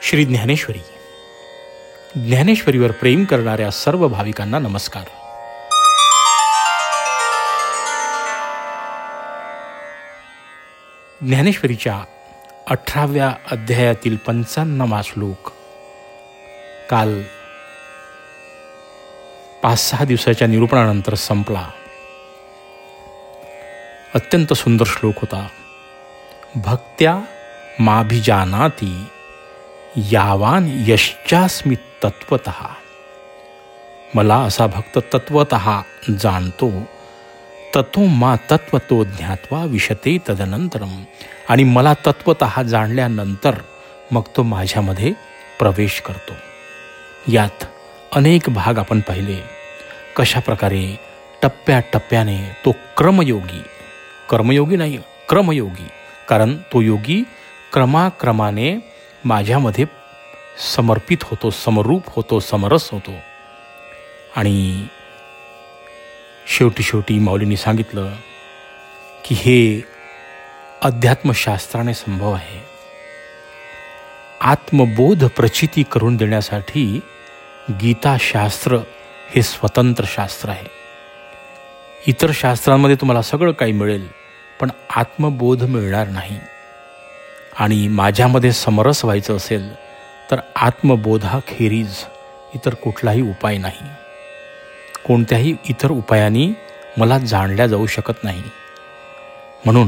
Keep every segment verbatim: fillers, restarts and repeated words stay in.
श्री ज्ञानेश्वरी. ज्ञानेश्वरीवर प्रेम करणाऱ्या सर्व भाविकांना नमस्कार. ज्ञानेश्वरीच्या अठराव्या अध्यायातील पंचाण्णवा श्लोक काल पाच सहा दिवसाच्या निरूपणानंतर संपला. अत्यंत सुंदर श्लोक होता. भक्त्या माभिजानाति यावान यश्चास्मि तत्वतः. मला असा भक्त तत्वतः जाणतो, ततो मा तत्वतो ज्ञात्वा विशते तदनंतरम. आणि मला तत्वतः जाणल्यानंतर मग तो माझ्यामध्ये प्रवेश करतो. यात अनेक भाग आपण पाहिले. कशा प्रकारे टप्प्याटप्प्याने तो क्रमयोगी, कर्मयोगी नाही क्रमयोगी, कारण तो योगी क्रमाक्रमाने माझ्यामध्ये समर्पित होतो, समरूप होतो, समरस होतो. आणि शेवटी शेवटी माऊलींनी सांगितलं की हे अध्यात्मशास्त्राने संभव आहे. आत्मबोध प्रचिती करून देण्यासाठी गीताशास्त्र हे स्वतंत्र शास्त्र आहे. इतर शास्त्रांमध्ये तुम्हाला सगळं काही मिळेल, पण आत्मबोध मिळणार नाही. आणि माझ्यामध्ये समरस व्हायचं असेल तर आत्मबोधाखेरीज इतर कुठलाही उपाय नाही. कोणत्याही इतर उपायाने मला जाणल्या जाऊ शकत नाही. म्हणून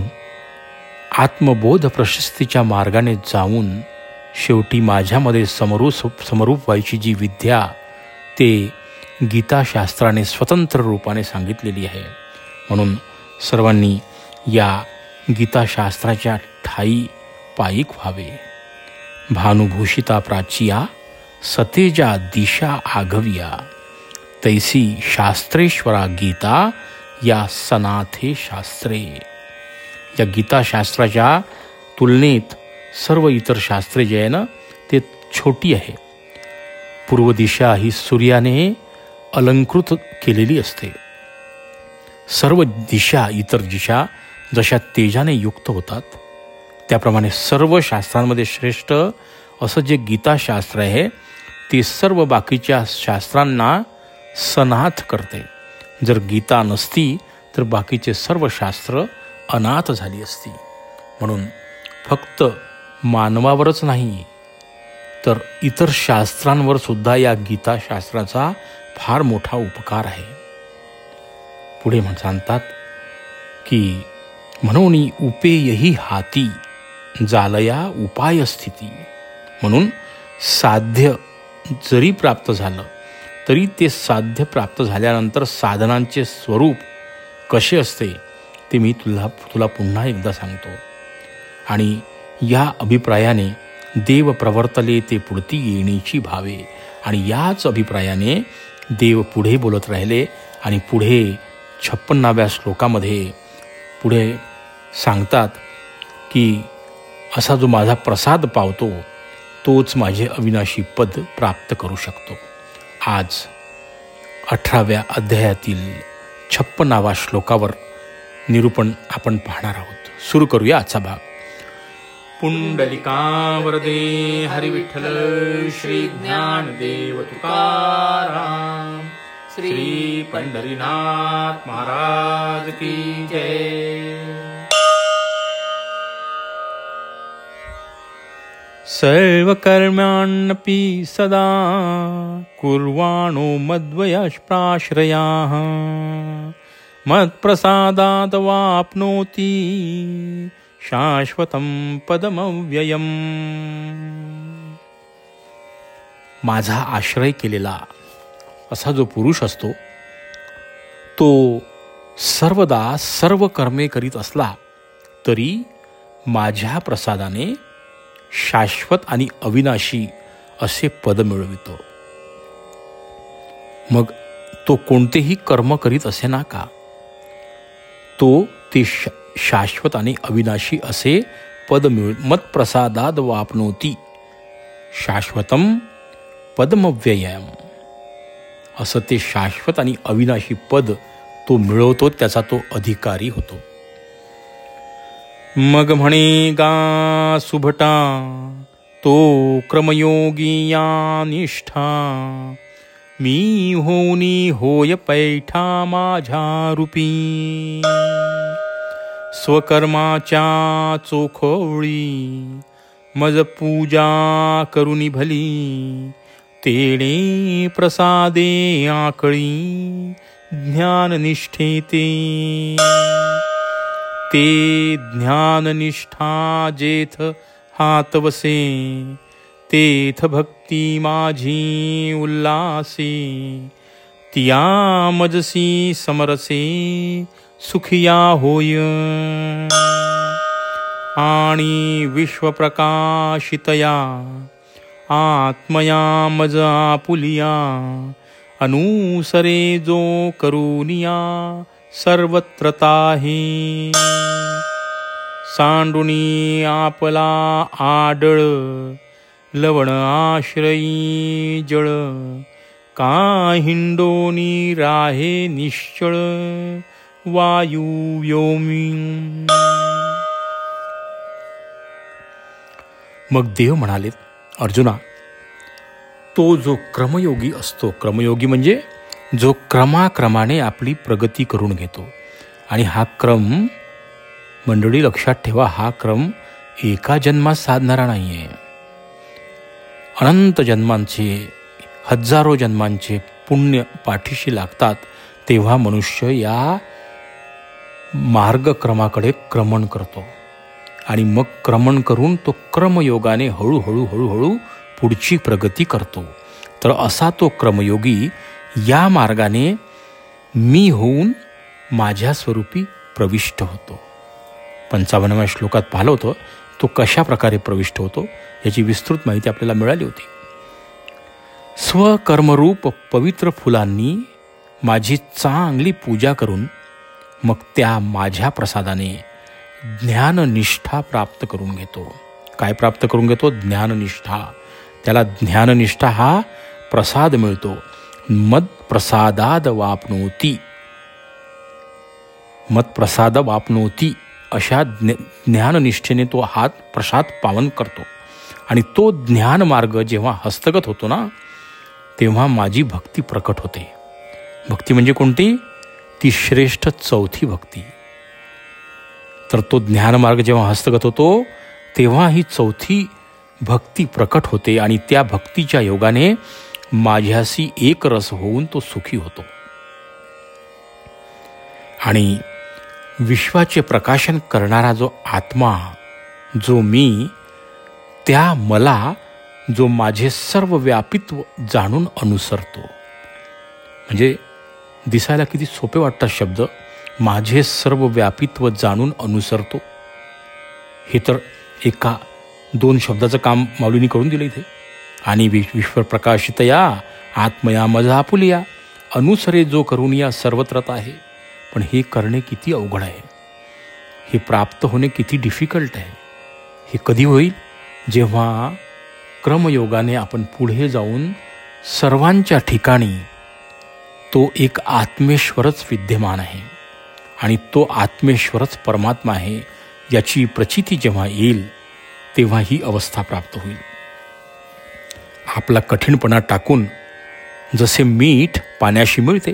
आत्मबोध प्रशस्तीच्या मार्गाने जाऊन शेवटी माझ्यामध्ये समरूप समरूप व्हायची जी विद्या, ते गीताशास्त्राने स्वतंत्र रूपाने सांगितलेली आहे. म्हणून सर्वांनी या गीताशास्त्राच्या ठाई पायिक व्हावे. भानुभूषिता प्राचिया सतेजा दिशा आघविया, तैसी शास्त्रेश्वरा गीता या सनाथे शास्त्रे. या गीताशास्त्राच्या तुलनेत सर्व इतर शास्त्रे जे आहे ना, ते छोटी आहे. पूर्व दिशा ही सूर्याने अलंकृत केलेली असते. सर्व दिशा, इतर दिशा जशा तेजाने युक्त होतात, त्याप्रमाणे सर्व शास्त्रांमध्ये श्रेष्ठ असं जे गीताशास्त्र आहे ते सर्व बाकीच्या शास्त्रांना सनाथ करते. जर गीता नसती तर बाकीचे सर्व शास्त्र अनाथ झाली असती. म्हणून फक्त मानवावरच नाही तर इतर शास्त्रांवर सुद्धा या गीताशास्त्राचा फार मोठा उपकार आहे. पुढे सांगतात की म्हणून उपेयही हाती जालया उपाय स्थिती. म्हणून साध्य जरी प्राप्त झालं तरी ते साध्य प्राप्त झाल्यानंतर साधनांचे स्वरूप कसे असते ते मी तुला तुला पुन्हा एकदा सांगतो. आणि या अभिप्रायाने देव प्रवर्तले ते पुढती येणीची भावे. आणि याच अभिप्रायाने देव पुढे बोलत राहिले. आणि पुढे छप्पन्नाव्या श्लोकामध्ये पुढे सांगतात की असा जो माझा प्रसाद पावतो तोच माझे अविनाशी पद प्राप्त करू शकतो. आज अठराव्या अध्यायातील छप्पन्नावा श्लोकावर निरूपण आपण पाहणार आहोत. सुरू करूया आजचा भाग. पुंडलिका वरदे हरी विठ्ठल श्री ज्ञानदेव तुकाराम. श्री पंढरीनाथ महाराज की जय. सर्वकर्माण्यपि सदा कुर्वाणो मद्वयप्राश्रयाः. मत्प्रसादात् वाप्नोति शाश्वतं पदमव्ययम्. माझा आश्रय केलेला असा जो पुरुष असतो तो सर्वदा सर्व कर्मे करीत असला तरी माझ्या प्रसादाने शाश्वत आणि अविनाशी असे पद मिळवितो. मग तो कोणतेही कर्म करीत असे ना का, तो ते शाश्वत आणि अविनाशी असे पद मिळ मत्प्रसादाद वापनोती शाश्वतम पदमव्ययम. असं ते शाश्वत आणि अविनाशी पद तो मिळवतो, त्याचा तो अधिकारी होतो. मग म्हणे गा सुभटा तो क्रमयोगी या निष्ठा, मी होनी होय पैठा माझ्या रूपी. स्वकर्माच्या चोखोळी मज पूजा करुनी भली, तेणे प्रसादे आकळी ज्ञाननिष्ठे ते. ते ज्ञाननिष्ठा जेथ हात वसे, तेथ भक्ती माझी उल्लासे. तिया मजसी समरसे सुखिया होय, आणि विश्वप्रकाशितया आत्मया मज आपुलिया. अनुसरे जो करुनिया सर्वत्र ताहे. सांडुनी आपला आडळ, लवण आश्रयी जळ. का हिंडोनी राहे निश्चळ, वायू व्योमी. मग देव म्हणाले, अर्जुना, तो जो क्रमयोगी असतो, क्रमयोगी म्हणजे जो क्रमाक्रमाने आपली प्रगती करून घेतो. आणि हा क्रम, मंडळी लक्षात ठेवा, हा क्रम एका जन्मात साधणारा नाही आहे. अनंत जन्मांचे, हजारो जन्मांचे पुण्य पाठीशी लागतात, तेव्हा मनुष्य या मार्गक्रमाकडे क्रमण करतो. आणि मग क्रमण करून तो क्रमयोगाने हळूहळू हळूहळू पुढची प्रगती करतो. तर असा तो क्रमयोगी या मार्गाने मी होऊन माझ्या स्वरूपी प्रविष्ट होतो. पंचावन्नाव्या श्लोकात पाहिलं होतं तो कशा प्रकारे प्रविष्ट होतो याची विस्तृत माहिती आपल्याला मिळाली होती. स्वकर्मरूप पवित्र फुलांनी माझी चांगली पूजा करून मग त्या माझ्या प्रसादाने ज्ञाननिष्ठा प्राप्त करून घेतो. काय प्राप्त करून घेतो? ज्ञाननिष्ठा. त्याला ज्ञाननिष्ठा हा प्रसाद मिळतो. मद प्रसादाद वापनोती, मद प्रसाद वापनोती अशा ज्ञ ज्ञाननिष्ठेने तो हात प्रसाद पावन करतो. आणि तो ज्ञान मार्ग जेव्हा हस्तगत होतो ना, तेव्हा माझी भक्ती प्रकट होते. भक्ती म्हणजे कोणती? ती श्रेष्ठ चौथी भक्ती. तर तो ज्ञानमार्ग जेव्हा हस्तगत होतो तेव्हा ही चौथी भक्ती प्रकट होते. आणि त्या भक्तीच्या योगाने माझ्याशी एक रस होऊन तो सुखी होतो. आणि विश्वाचे प्रकाशन करणारा जो आत्मा, जो मी, त्या मला जो माझे सर्व व्यापित्व जाणून अनुसरतो. म्हणजे दिसायला किती सोपे वाटतात शब्द, माझे सर्व व्यापित्व जाणून अनुसरतो. हे तर एका दोन शब्दाचं काम माऊलींनी करून दिलं इथे. आणि विश्व प्रकाशितया आत्मया मजा आपुलिया, अनुसरे जो करून या सर्वत्रत आहे. पण हे करणे किती अवघड आहे, हे प्राप्त होणे किती डिफिकल्ट आहे. हे कधी होईल? जेव्हा क्रमयोगाने आपण पुढे जाऊन सर्वांच्या ठिकाणी तो एक आत्मेश्वरच विद्यमान आहे आणि तो आत्मेश्वरच परमात्मा आहे याची प्रचिती जेव्हा येईल तेव्हा ही अवस्था प्राप्त होईल. आपला कठीणपणा टाकून जसे मीठ पाण्याशी मिळते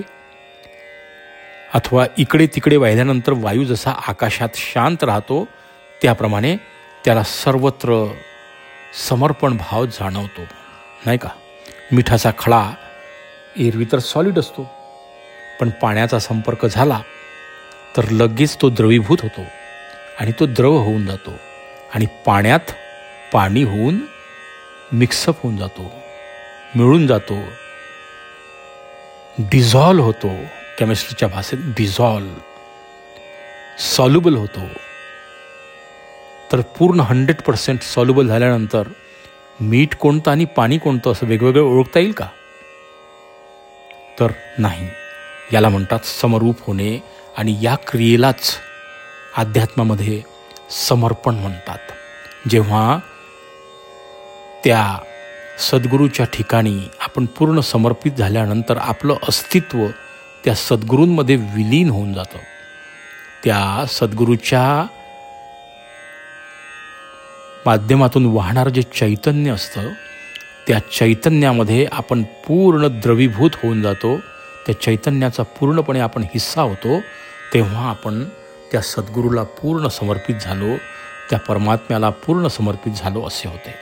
अथवा इकडे तिकडे वाहिल्यानंतर वायू जसा आकाशात शांत राहतो, त्याप्रमाणे त्याला सर्वत्र समर्पण भाव जाणवतो, नाही का? मिठाचा खडा एरवी तर सॉलिड असतो, पण पाण्याचा संपर्क झाला तर लगेच तो द्रवीभूत होतो आणि तो द्रव होऊन जातो आणि पाण्यात पाणी होऊन मिक्सअप होऊन जातो, मिळून जातो, डिझॉल्व होतो. केमिस्ट्रीच्या भाषेत डिझॉल्व, सॉल्युबल होतो. तर पूर्ण हंड्रेड पर्सेंट सॉल्युबल झाल्यानंतर मीठ कोणतं आणि पाणी कोणतं असं वेगवेगळं ओळखता येईल का? तर नाही. याला म्हणतात समरूप होणे. आणि या क्रियेलाच अध्यात्मामध्ये समर्पण म्हणतात. जेव्हा त्या सद्गुरूच्या ठिकाणी आपण पूर्ण समर्पित झाल्यानंतर आपलं अस्तित्व त्या सद्गुरूंमध्ये विलीन होऊन जातं. त्या सद्गुरूच्या माध्यमातून वाहणारं जे चैतन्य असतं त्या चैतन्यामध्ये आपण पूर्ण द्रवीभूत होऊन जातो, त्या चैतन्याचा पूर्णपणे आपण हिस्सा होतो, तेव्हा आपण त्या सद्गुरूला पूर्ण समर्पित झालो, त्या परमात्म्याला पूर्ण समर्पित झालो असे होते.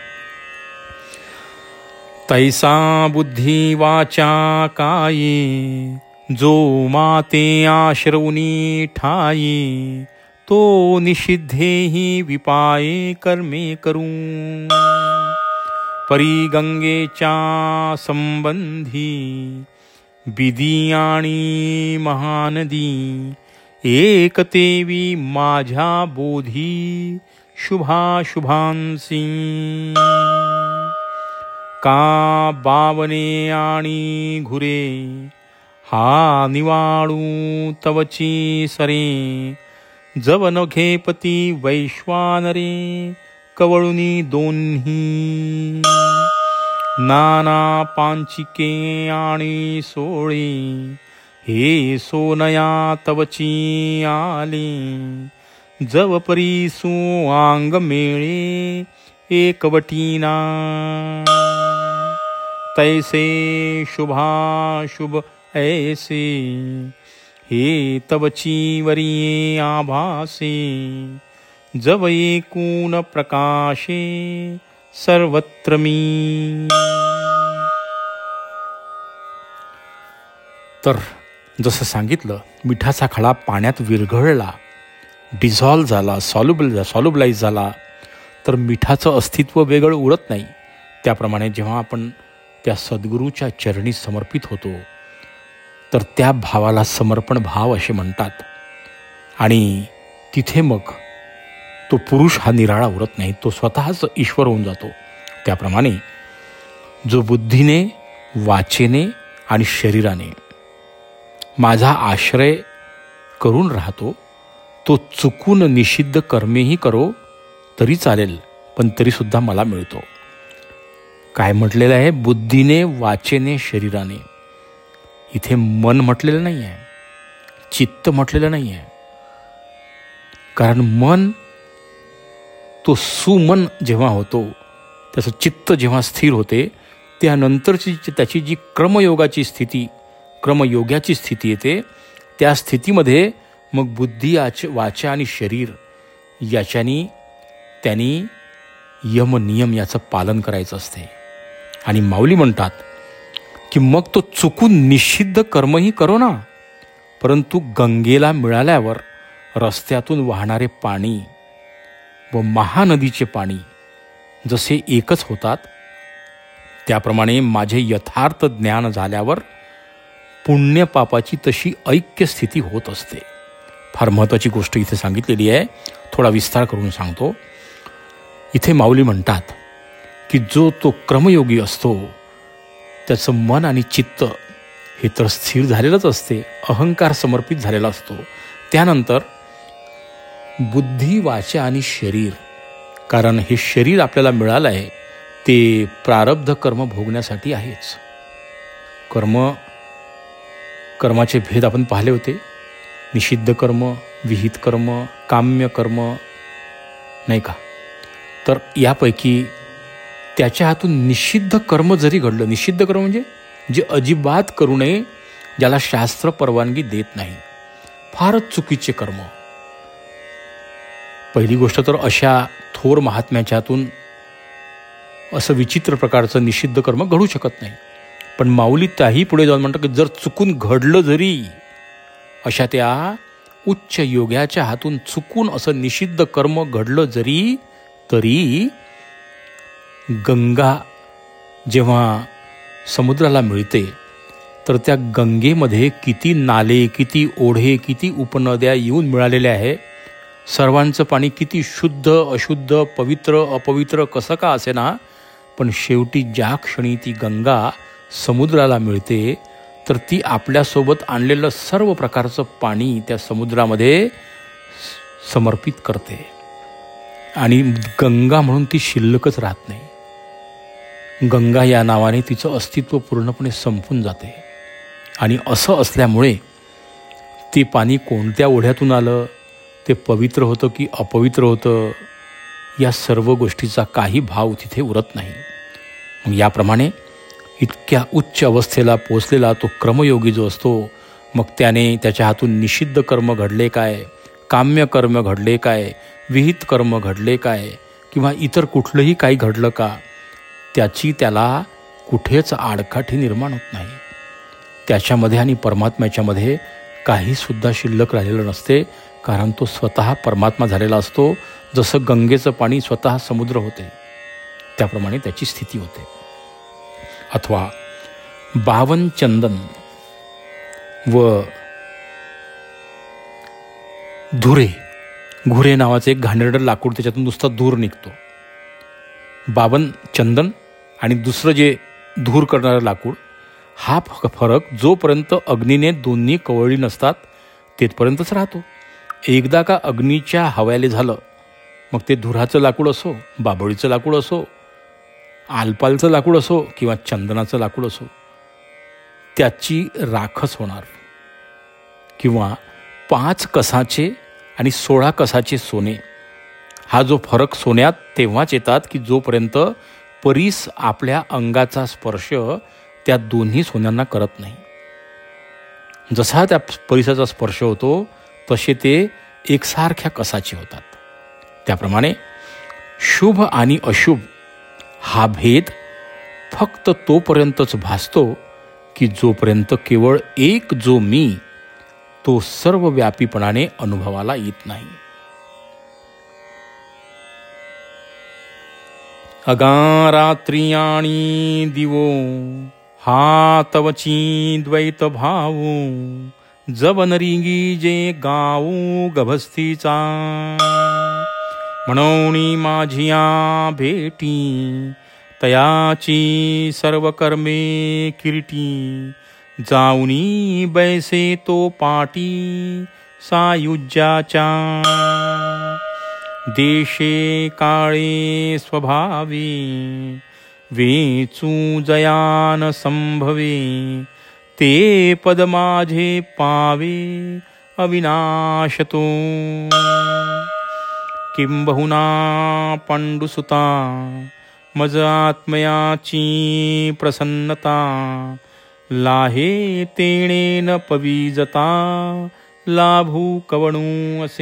तैसा बुद्धी वाचा काये, जो माते आश्रवनी ठाये, तो निषिद्धेहि विपाये कर्मे करून. परी गंगेच्या संबंधी बिदी आणि महानदी, एक तेवी माझ्या बोधी शुभाशुभांसी. का बावने आणि घुरे, हा निवाळू तवची सरे. जव नघेपती वैश्वानरे, कवळुनी दोन्ही. नाना पांचिके आणि सोळे, हे सोनया तवची आले. जव परीसू आंग मेळे, एकवटीना. तैसे शुभाशुभ ऐसे, हे तवची वरिये आभासे. जव एकून प्रकाशे, सर्वत्र मी. तर जसं सांगितलं, मिठाचा खडा पाण्यात विरघळला, डिझॉल्व झाला, सॉल्युबल सॉल्युबलाइज झाला, तर मिठाचं अस्तित्व वेगळं उरत नाही. त्याप्रमाणे जेव्हा आपण त्या सद्गुरूच्या चरणी समर्पित होतो तर त्या भावाला समर्पण भाव असे म्हणतात. आणि तिथे मग तो पुरुष हा निराळा उरत नाही, तो स्वतःच ईश्वर होऊन जातो. त्याप्रमाणे जो बुद्धीने, वाचेने आणि शरीराने माझा आश्रय करून राहतो, तो चुकून निषिद्ध कर्मेही करो तरी चालेल, पण तरीसुद्धा मला मिळतो. काय म्हटलेलं आहे? बुद्धीने, वाचेने, शरीराने. इथे मन म्हटलेलं नाही आहे, चित्त म्हटलेलं नाही आहे. कारण मन तो सुमन जेव्हा होतो, त्याचं चित्त जेव्हा स्थिर होते, त्यानंतरची त्याची जी क्रमयोगाची स्थिती, क्रमयोगाची स्थिती येते, त्या स्थितीमध्ये मग बुद्धी, आच वाचा आणि शरीर याच्यानी त्यांनी यम नियम याचं पालन करायचं असते. आणि माऊली म्हणतात की मग तो चुकून निषिद्ध कर्मही करो ना, परंतु गंगेला मिळाल्यावर रस्त्यातून वाहणारे पाणी व महानदीचे पाणी जसे एकच होतात, त्याप्रमाणे माझे यथार्थ ज्ञान झाल्यावर पुण्य पापाची तशी ऐक्य स्थिती होत असते. फार महत्त्वाची गोष्ट इथे सांगितलेली आहे, थोडा विस्तार करून सांगतो. इथे माऊली म्हणतात की जो तो क्रमयोगी असतो, त्याचं मन आणि चित्त हे तर स्थिर झालेलंच असते, अहंकार समर्पित झालेला असतो. त्यानंतर बुद्धी, वाचा आणि शरीर, कारण हे शरीर आपल्याला मिळालं आहे ते प्रारब्ध कर्म भोगण्यासाठी आहेच. कर्म कर्माचे भेद आपण पाहिले होते, निषिद्ध कर्म, विहित कर्म, काम्य कर्म, नाही का? तर यापैकी त्याच्या हातून निषिद्ध कर्म जरी घडलं, निषिद्ध कर्म म्हणजे जे अजिबात करू नये, ज्याला शास्त्र परवानगी देत नाही, फारच चुकीचे कर्म. पहिली गोष्ट तर अशा थोर महात्म्याच्या हातून असं विचित्र प्रकारचं निषिद्ध कर्म घडू शकत नाही. पण माऊली त्याही पुढे जाऊन म्हणतात की जर चुकून घडलं जरी, अशा त्या उच्च योग्याच्या हातून चुकून असं निषिद्ध कर्म घडलं जरी, तरी गंगा जेव्हा समुद्राला मिळते तर त्या गंगेमध्ये किती नाले, किती ओढे, किती उपनद्या येऊन मिळालेल्या आहे. सर्वांचं पाणी किती शुद्ध, अशुद्ध, पवित्र, अपवित्र कसं का असेना, पण शेवटी ज्या क्षणी ती गंगा समुद्राला मिळते तर ती आपल्यासोबत आणलेलं सर्व प्रकारचं पाणी त्या समुद्रामध्ये समर्पित करते आणि गंगा म्हणून ती शिल्लकच राहत नाही. गंगा या नावाने तिचं अस्तित्व पूर्णपणे संपून जाते. आणि असं असल्यामुळे ते पाणी कोणत्या ओढ्यातून आलं, ते पवित्र होतं की अपवित्र होतं, या सर्व गोष्टीचा काही भाव तिथे उरत नाही. मग याप्रमाणे इतक्या उच्च अवस्थेला पोचलेला तो क्रमयोगी जो असतो, मग त्याने त्याच्या हातून निषिद्ध कर्म घडले काय, काम्य कर्म घडले काय, विहित कर्म घडले काय, किंवा इतर कुठलंही काही घडलं का, त्याची त्याला कुठेच आडकाठी निर्माण होत नाही. त्याच्यामध्ये आणि परमात्म्याच्यामध्ये काहीसुद्धा शिल्लक राहिलेलं नसते, कारण तो स्वतः परमात्मा झालेला असतो. जसं गंगेचं पाणी स्वतः समुद्र होते त्याप्रमाणे त्याची स्थिती होते. अथवा बावन चंदन व धुरे, घुरे नावाचे एक घाणेरडं लाकूड, त्याच्यातून नुसता धूर निघतो. बावन चंदन आणि दुसरं जे धूर करणारं लाकूड, हा फरक जोपर्यंत अग्नीने दोन्ही कवळली नसतात तेथपर्यंतच राहतो. एकदा का अग्नीच्या हव्याले झालं, मग ते धुराचं लाकूड असो, बाभळीचं लाकूड असो, आलपालचं लाकूड असो किंवा चंदनाचं लाकूड असो, त्याची राखच होणार. किंवा पाच कसाचे आणि सोळा कसाचे सोने, हा जो फरक सोन्यात तेव्हाच येतात की जोपर्यंत परीस आपल्या अंगाचा स्पर्श त्या दोन्ही सोन्यांना करत नाही. जसा त्या परिसाचा स्पर्श होतो तसे ते एकसारख्या कसाचे होतात. त्याप्रमाणे शुभ आणि अशुभ हा भेद फक्त तोपर्यंतच भासतो की जोपर्यंत केवळ एक जो मी तो सर्व व्यापीपणाने अनुभवाला येत नाही. अगारात्रियाणी दिवो हा तवची द्वैत भावो, जबनरिंगी जे गाऊ गभस्तीचा, म्हणोनी माझिया भेटी तयाची सर्व कर्मे किरीटी, जाऊनी बैसे तो पाटी सायुज्याच्या, देशे काळे स्वभावे वेचू जयान संभवे, ते पद माझे पावे अविनाशतो. किंबहुना पांडुसुता मज आत्मयाची प्रसन्नता, लाहे तेणे न पवीजता लाभू कवणू असे.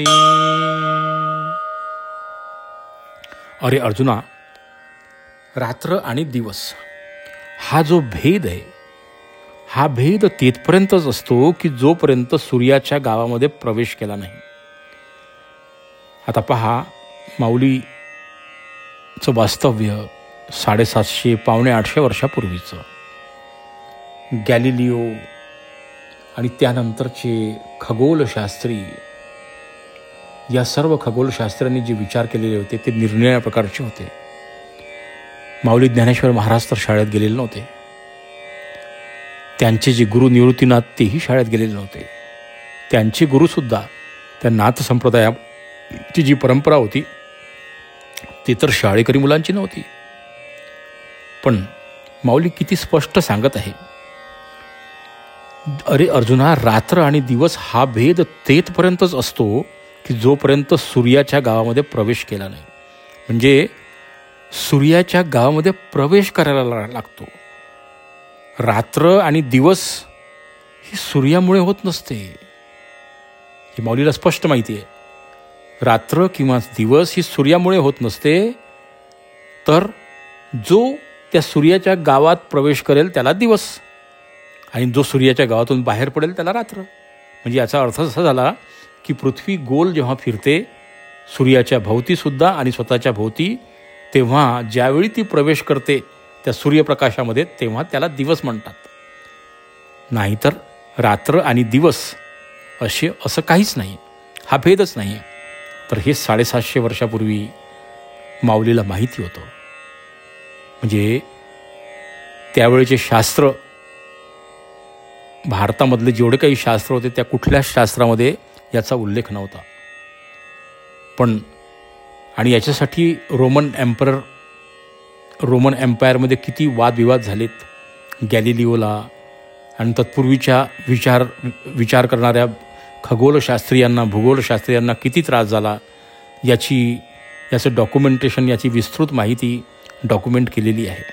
अरे अर्जुना, रात्र आणि दिवस हा जो भेद आहे, हा भेद तेथपर्यंतच असतो की जोपर्यंत सूर्याच्या गावामध्ये प्रवेश केला नाही. आता पहा, माऊलीचं वास्तव्य साडेसातशे पावणे आठशे वर्षापूर्वीचं. गॅलिलिओ आणि त्यानंतरचे खगोलशास्त्री, या सर्व खगोलशास्त्र्यांनी जे विचार केलेले होते ते निरनिराळ्या प्रकारचे होते. माऊली ज्ञानेश्वर महाराज तर शाळेत गेलेले नव्हते. त्यांचे जे गुरु निवृत्तीनाथ तेही शाळेत गेलेले नव्हते. त्यांचे गुरुसुद्धा त्या नाथ संप्रदायाची जी परंपरा होती ती तर शाळेकरी मुलांची नव्हती. पण माऊली किती स्पष्ट सांगत आहे, अरे अर्जुना, रात्र आणि दिवस हा भेद तेथपर्यंतच असतो की जोपर्यंत सूर्याच्या गावामध्ये प्रवेश केला नाही. म्हणजे सूर्याच्या गावामध्ये प्रवेश करायला लागतो. रात्र आणि दिवस ही सूर्यामुळे होत नसते, ही माऊलीला स्पष्ट माहिती आहे. रात्र किंवा दिवस ही सूर्यामुळे होत नसते, तर जो त्या सूर्याच्या गावात प्रवेश करेल त्याला दिवस, आणि जो सूर्याच्या गावातून बाहेर पडेल त्याला रात्र. म्हणजे याचा अर्थ असा झाला की पृथ्वी गोल जेव्हा फिरते सूर्याच्या भोवतीसुद्धा आणि स्वतःच्या भोवती, तेव्हा ज्यावेळी ती प्रवेश करते त्या सूर्यप्रकाशामध्ये तेव्हा त्याला दिवस म्हणतात. नाहीतर रात्र आणि दिवस असे असं काहीच नाही, हा भेदच नाही. तर हे साडेसातशे वर्षापूर्वी माऊलीला माहिती होतं. म्हणजे त्यावेळेचे शास्त्र, भारतामधले जेवढे काही शास्त्र होते त्या कुठल्याच शास्त्रामध्ये याचा उल्लेख नव्हता. पण आणि याच्यासाठी रोमन एम्परर रोमन एम्पायरमध्ये किती वादविवाद झालेत. गॅलिलिओला आणि तत्पूर्वीच्या विचार विचार करणाऱ्या खगोलशास्त्रियांना, भूगोलशास्त्रियांना किती त्रास झाला याची याचं डॉक्युमेंटेशन, याची विस्तृत माहिती डॉक्युमेंट केलेली आहे.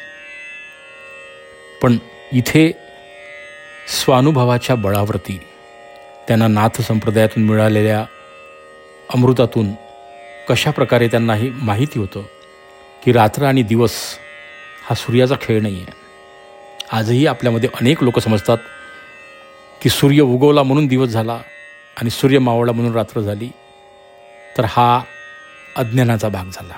पण इथे स्वानुभवाच्या बळावरती त्यांना नाथ संप्रदायातून मिळालेल्या अमृतातून कशा प्रकारे त्यांना ही माहिती होतं की रात्र आणि दिवस हा सूर्याचा खेळ नाही आहे. आजही आपल्यामध्ये अनेक लोक समजतात की सूर्य उगवला म्हणून दिवस झाला आणि सूर्य मावळला म्हणून रात्र झाली. तर हा अज्ञानाचा भाग झाला.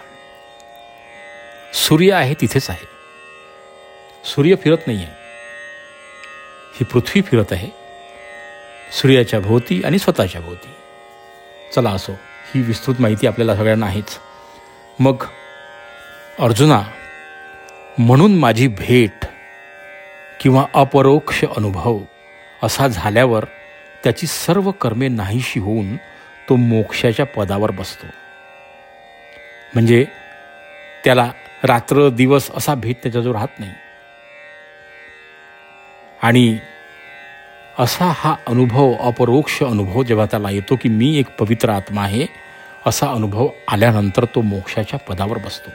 सूर्य आहे तिथेच आहे. सूर्य फिरत नाही आहे. ही पृथ्वी फिरत आहे सूर्याच्या भोवती आणि स्वतःच्या भोवती. चला असो, ही विस्तृत माहिती आपल्याला सगळ्यांना आहेच. मग अर्जुना, म्हणून माझी भेट किंवा अपरोक्ष अनुभव असा झाल्यावर त्याची सर्व कर्मे नाहीशी होऊन तो मोक्षाच्या पदावर बसतो. म्हणजे त्याला रात्र दिवस असा भेद त्याच्याजवळ राहत नाही. आणि असा हा अनुभव, अपरोक्ष अनुभव जेव्हा त्याला येतो की मी एक पवित्र आत्मा आहे, असा अनुभव आल्यानंतर तो मोक्षाच्या पदावर बसतो.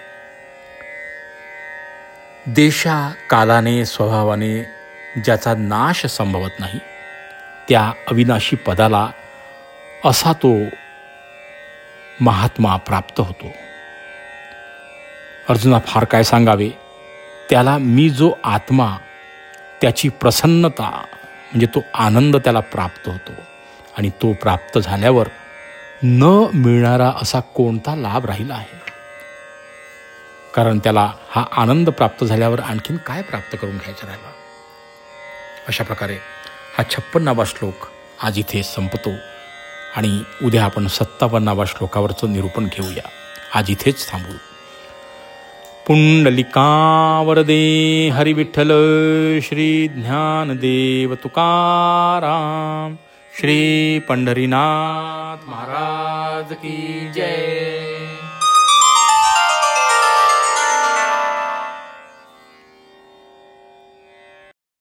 देशा कालाने स्वभावाने ज्याचा नाश संभवत नाही त्या अविनाशी पदाला असा तो महात्मा प्राप्त होतो. अर्जुना, फार काय सांगावे. त्याला मी जो आत्मा, त्याची प्रसन्नता म्हणजे तो आनंद त्याला प्राप्त होतो. आणि तो प्राप्त झाल्यावर न मिळणारा असा कोणता लाभ राहिला आहे. कारण त्याला हा आनंद प्राप्त झाल्यावर आणखीन काय प्राप्त करून घ्यायचं राहिला. अशा प्रकारे हा छप्पन्नावा श्लोक आज इथे संपतो आणि उद्या आपण सत्तावन्नावा श्लोकावरचं निरूपण घेऊया. आज इथेच थांबू. पुंडलिकावरदे हरि विठ्ठल श्री ज्ञानदेव तुकाराम श्री पंढरीनाथ महाराज की जय.